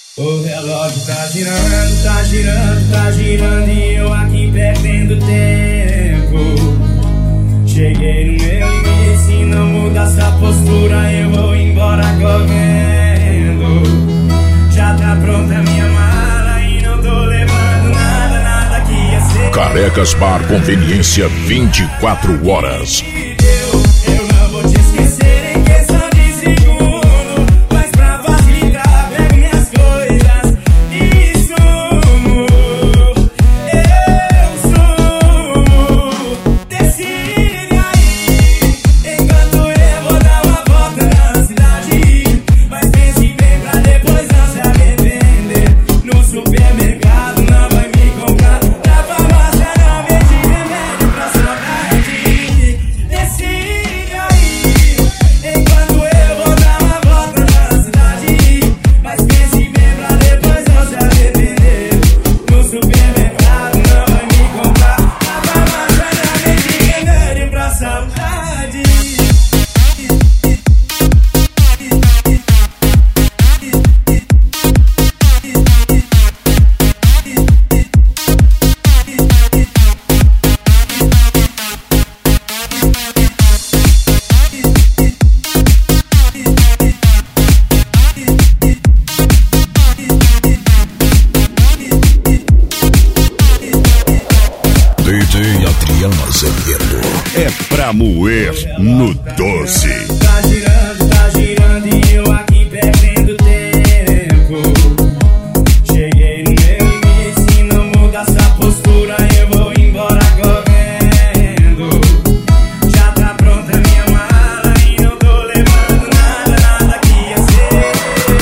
O relógio tá girando, tá girando, tá girando e eu aqui perdendo tempo. Cheguei no meu limite, se não mudar essa postura eu vou embora correndo. Já tá pronta a minha mala e não tô levando nada, nada que ia ser. Carecas Bar, conveniência 24 horas. Eu não vou te esquecer em questão de segundo, mas pra facilitar pego minhas coisas e sumo. Eu sumo. Decide aí, enquanto eu vou dar uma volta na cidade. Mas pense bem pra depois não se arrepender. No supermercado não vai me comprar, na farmácia não vende remédio pra saudade. Decide aí, enquanto eu vou dar uma volta na cidade. Mas pense bem pra depois não se arrepender. No supermercado não vai me comprar, na farmácia não vende remédio pra saudade. DJ Adriano Azevedo. É pra moer no doce. Tá girando e eu aqui perdendo tempo. Cheguei no meu limite, se não mudar essa postura eu vou embora correndo. Já tá pronta a minha mala e não tô levando nada, nada que ia ser.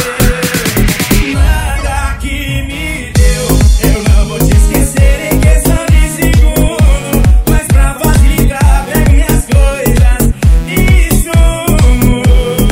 Nada que me deu, eu não vou te esquecer em questão de segundo, mas pra facilitar pego minhas coisas e sumo.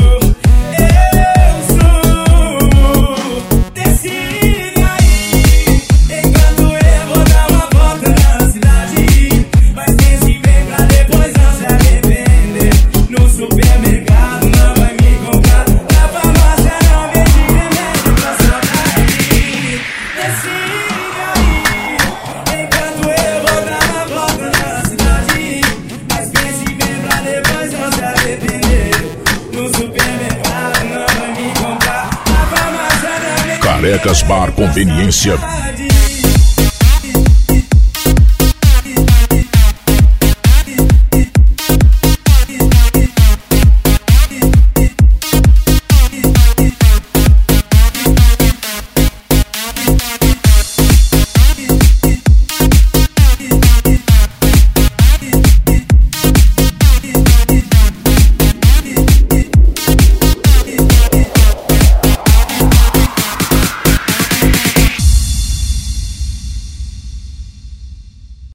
Eu sumo. Decide aí, enquanto eu vou dar uma volta na cidade. Mas pense bem pra depois não se arrepender. No supermercado não vai me comprar, na farmácia não vende remédio pra saudade. Decide aí, enquanto eu vou dar uma volta na cidade. Mas pense bem pra depois não se arrepender. No supermercado não vai me comprar, na farmácia não vende Carecas Bar, conveniência saudade.